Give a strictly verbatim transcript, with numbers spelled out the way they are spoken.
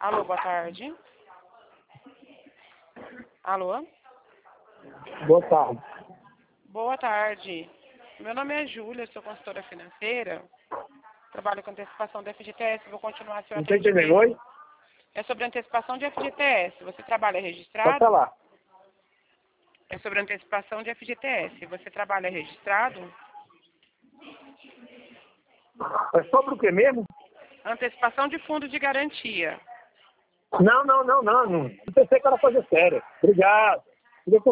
Alô, boa tarde. Alô? Boa tarde. Boa tarde. Meu nome é Júlia, sou consultora financeira. Trabalho com antecipação de F G T S. Vou continuar seu Não tem entendendo, atendimento. oi? É sobre antecipação de F G T S. Você trabalha Pode registrado? falar. É sobre antecipação de F G T S. Você trabalha registrado? É sobre o que mesmo? Antecipação de fundo de garantia. Não, não, não, não. não. Eu pensei que era coisa séria. Obrigado.